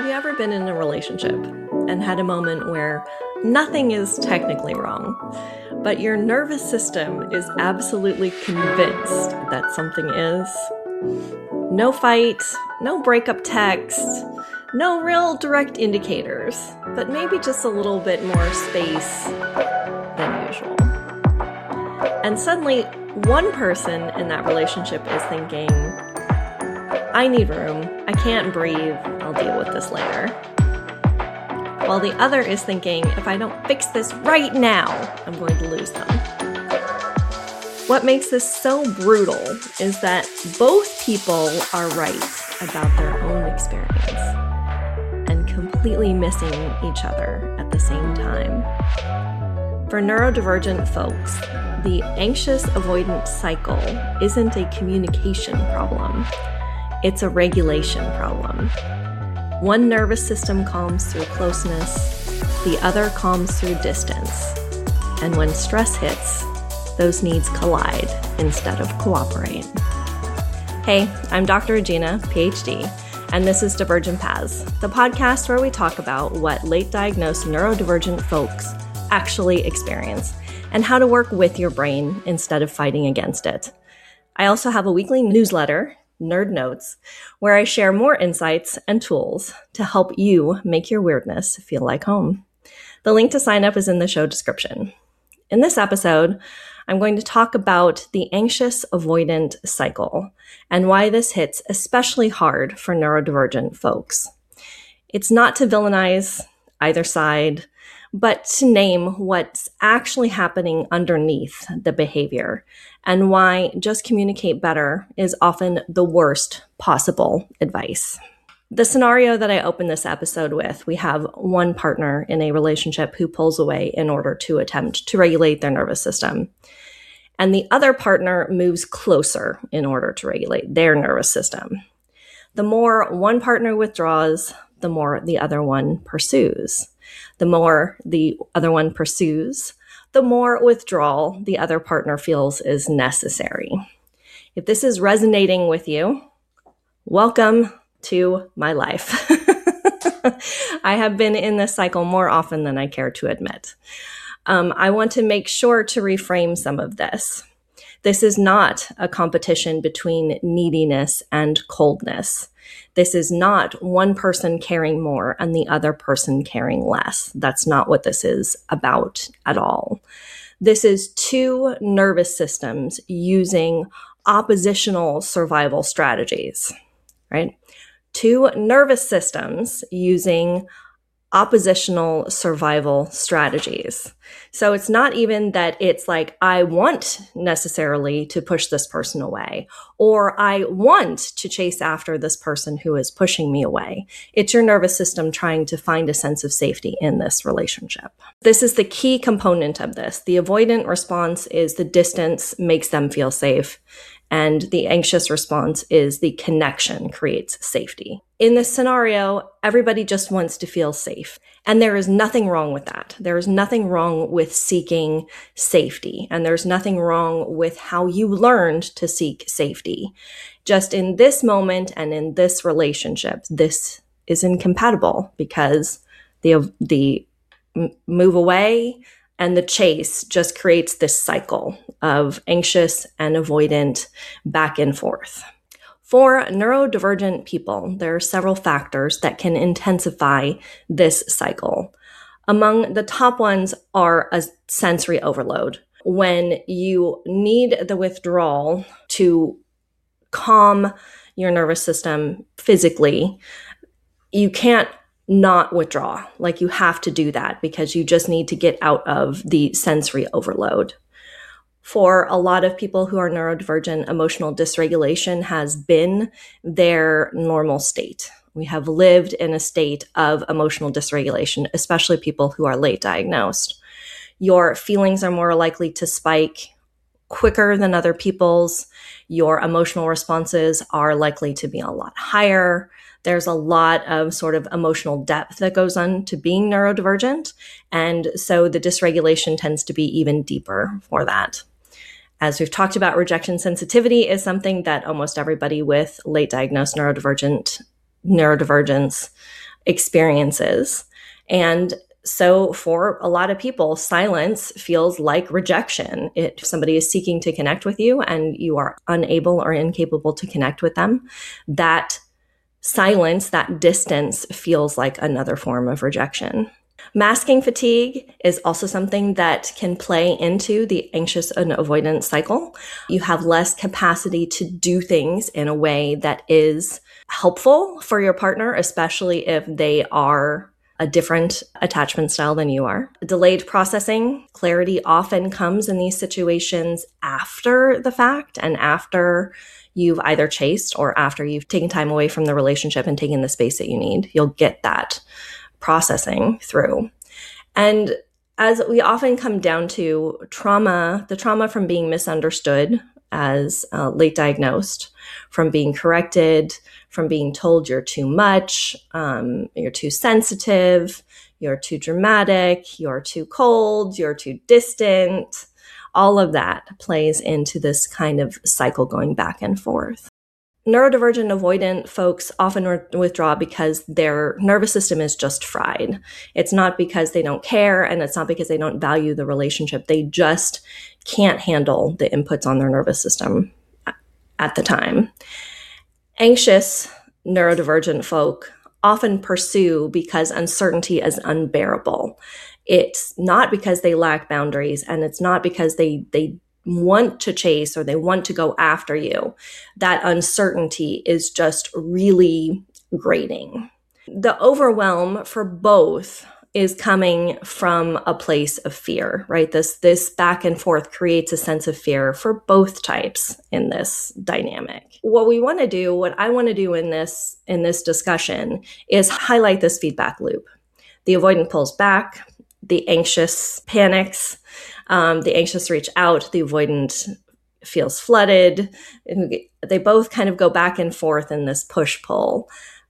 Have you ever been in a relationship and had a moment where nothing is technically wrong, but your nervous system is absolutely convinced that something is? No fight, no breakup text, no real direct indicators, but maybe just a little bit more space than usual. And suddenly, one person in that relationship is thinking, I need room, I can't breathe, I'll deal with this later. While the other is thinking, if I don't fix this right now, I'm going to lose them. What makes this so brutal is that both people are right about their own experience and completely missing each other at the same time. For neurodivergent folks, the anxious avoidant cycle isn't a communication problem. It's a regulation problem. One nervous system calms through closeness, the other calms through distance. And when stress hits, those needs collide instead of cooperate. Hey, I'm Dr. Regina, PhD, and this is Divergent Paths, the podcast where we talk about what late-diagnosed neurodivergent folks actually experience and how to work with your brain instead of fighting against it. I also have a weekly newsletter, Nerd Notes, where I share more insights and tools to help you make your weirdness feel like home. The link to sign up is in the show description. In this episode, I'm going to talk about the anxious avoidant cycle and why this hits especially hard for neurodivergent folks. It's not to villainize either side, but to name what's actually happening underneath the behavior and why just communicate better is often the worst possible advice. The scenario that I opened this episode with, we have one partner in a relationship who pulls away in order to attempt to regulate their nervous system. And the other partner moves closer in order to regulate their nervous system. The more one partner withdraws, the more the other one pursues. The more the other one pursues, the more withdrawal the other partner feels is necessary. If this is resonating with you, welcome to my life. I have been in this cycle more often than I care to admit. I want to make sure to reframe some of this. This is not a competition between neediness and coldness. This is not one person caring more and the other person caring less. That's not what this is about at all. This is two nervous systems using oppositional survival strategies, right? Two nervous systems using oppositional survival strategies. So it's not even that it's like, I want necessarily to push this person away, or I want to chase after this person who is pushing me away. It's your nervous system trying to find a sense of safety in this relationship. This is the key component of this. The avoidant response is the distance makes them feel safe. And the anxious response is the connection creates safety. In this scenario, everybody just wants to feel safe. And there is nothing wrong with that. There is nothing wrong with seeking safety. And there's nothing wrong with how you learned to seek safety. Just in this moment and in this relationship, this is incompatible because the move away and the chase just creates this cycle of anxious and avoidant back and forth. For neurodivergent people, there are several factors that can intensify this cycle. Among the top ones are a sensory overload. When you need the withdrawal to calm your nervous system physically, you can't not withdraw. Like you have to do that because you just need to get out of the sensory overload. For a lot of people who are neurodivergent, emotional dysregulation has been their normal state. We have lived in a state of emotional dysregulation, especially people who are late diagnosed. Your feelings are more likely to spike quicker than other people's. Your emotional responses are likely to be a lot higher. There's a lot of sort of emotional depth that goes on to being neurodivergent. And so the dysregulation tends to be even deeper for that. As we've talked about, rejection sensitivity is something that almost everybody with late diagnosed neurodivergence experiences. And so for a lot of people, silence feels like rejection. If somebody is seeking to connect with you and you are unable or incapable to connect with them, that silence, that distance feels like another form of rejection. Masking fatigue is also something that can play into the anxious and avoidant cycle. You have less capacity to do things in a way that is helpful for your partner, especially if they are a different attachment style than you are. Delayed processing, clarity often comes in these situations after the fact and after you've either chased or after you've taken time away from the relationship and taken the space that you need. You'll get that processing through. And as we often come down to trauma, the trauma from being misunderstood as late diagnosed, from being corrected, from being told you're too much, you're too sensitive, you're too dramatic, you're too cold, you're too distant. All of that plays into this kind of cycle going back and forth. Neurodivergent avoidant folks often withdraw because their nervous system is just fried. It's not because they don't care, and it's not because they don't value the relationship. They just can't handle the inputs on their nervous system at the time. Anxious neurodivergent folk often pursue because uncertainty is unbearable. It's not because they lack boundaries, and it's not because they want to chase or they want to go after you. That uncertainty is just really grating. The overwhelm for both is coming from a place of fear, right? This back and forth creates a sense of fear for both types in this dynamic. What I want to do in this discussion is highlight this feedback loop. The avoidant pulls back, the anxious panics, the anxious reach out, the avoidant feels flooded. They both kind of go back and forth in this push-pull.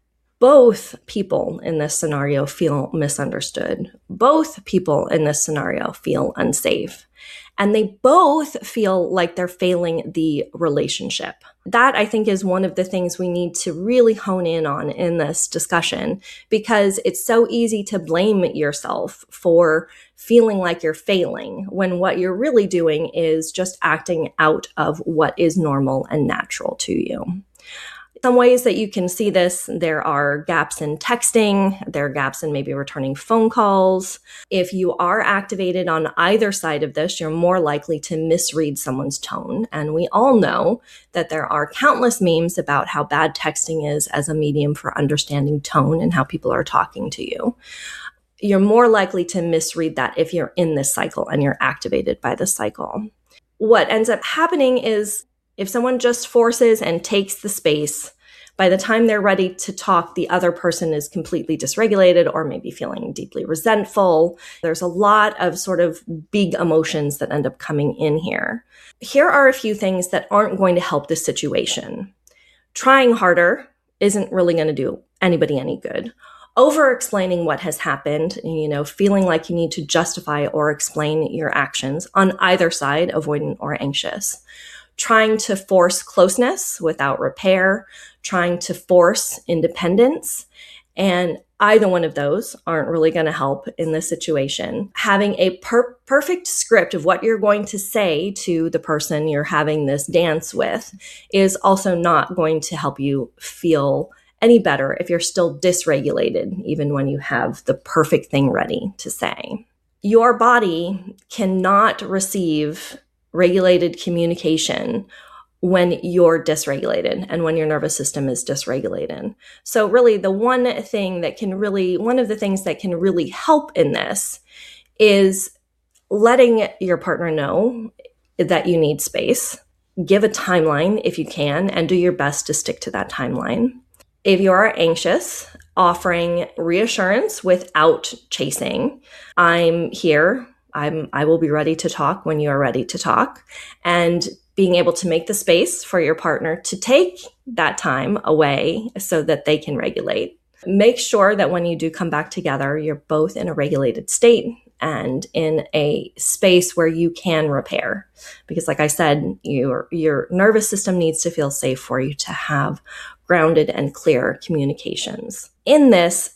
Both people in this scenario feel misunderstood. Both people in this scenario feel unsafe. And they both feel like they're failing the relationship. That, I think, is one of the things we need to really hone in on in this discussion, because it's so easy to blame yourself for feeling like you're failing when what you're really doing is just acting out of what is normal and natural to you. Some ways that you can see this, there are gaps in texting, there are gaps in maybe returning phone calls. If you are activated on either side of this, you're more likely to misread someone's tone. And we all know that there are countless memes about how bad texting is as a medium for understanding tone and how people are talking to you. You're more likely to misread that if you're in this cycle and you're activated by the cycle. What ends up happening is if someone just forces and takes the space, by the time they're ready to talk, the other person is completely dysregulated or maybe feeling deeply resentful. There's a lot of sort of big emotions that end up coming in here. Here are a few things that aren't going to help this situation. Trying harder isn't really going to do anybody any good. Over-explaining what has happened, feeling like you need to justify or explain your actions on either side, avoidant or anxious. Trying to force closeness without repair, trying to force independence, and either one of those aren't really going to help in this situation. Having a perfect script of what you're going to say to the person you're having this dance with is also not going to help you feel any better if you're still dysregulated, even when you have the perfect thing ready to say. Your body cannot receive regulated communication when you're dysregulated and when your nervous system is dysregulated. So really one of the things that can really help in this is letting your partner know that you need space. Give a timeline if you can, and do your best to stick to that timeline. If you are anxious, offering reassurance without chasing. I'm here. I will be ready to talk when you are ready to talk, and being able to make the space for your partner to take that time away so that they can regulate. Make sure that when you do come back together, you're both in a regulated state and in a space where you can repair. Because like I said, your nervous system needs to feel safe for you to have grounded and clear communications. In this,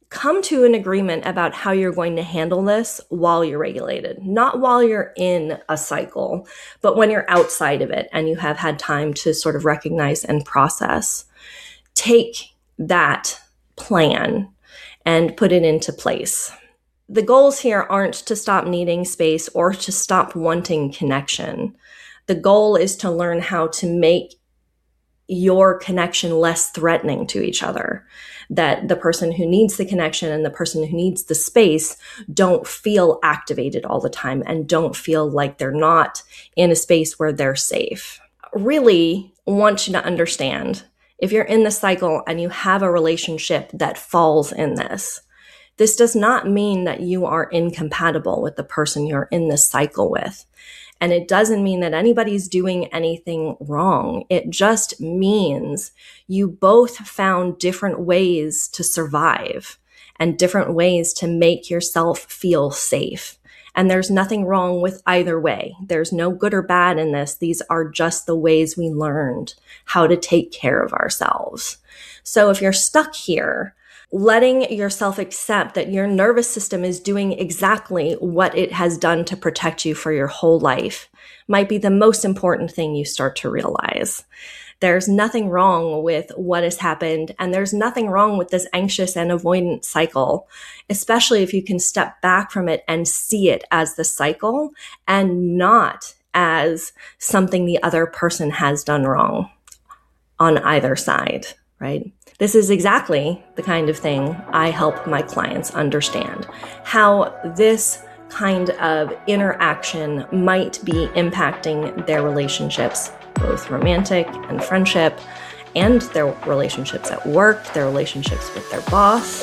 come to an agreement about how you're going to handle this while you're regulated, not while you're in a cycle, but when you're outside of it and you have had time to sort of recognize and process. Take that plan and put it into place. The goals here aren't to stop needing space or to stop wanting connection. The goal is to learn how to make your connection less threatening to each other, that the person who needs the connection and the person who needs the space don't feel activated all the time and don't feel like they're not in a space where they're safe. Really want you to understand, if you're in the cycle and you have a relationship that falls in this does not mean that you are incompatible with the person you're in this cycle with. And it doesn't mean that anybody's doing anything wrong. It just means you both found different ways to survive and different ways to make yourself feel safe. And there's nothing wrong with either way. There's no good or bad in this. These are just the ways we learned how to take care of ourselves. So if you're stuck here, letting yourself accept that your nervous system is doing exactly what it has done to protect you for your whole life might be the most important thing you start to realize. There's nothing wrong with what has happened, and there's nothing wrong with this anxious and avoidant cycle, especially if you can step back from it and see it as the cycle and not as something the other person has done wrong on either side, right? This is exactly the kind of thing I help my clients understand, how this kind of interaction might be impacting their relationships, both romantic and friendship, and their relationships at work, their relationships with their boss.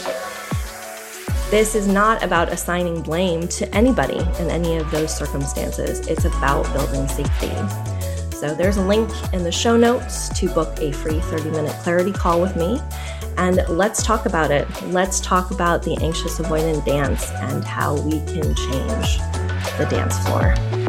This is not about assigning blame to anybody in any of those circumstances. It's about building safety. So there's a link in the show notes to book a free 30-minute clarity call with me. And let's talk about it. Let's talk about the anxious avoidant dance and how we can change the dance floor.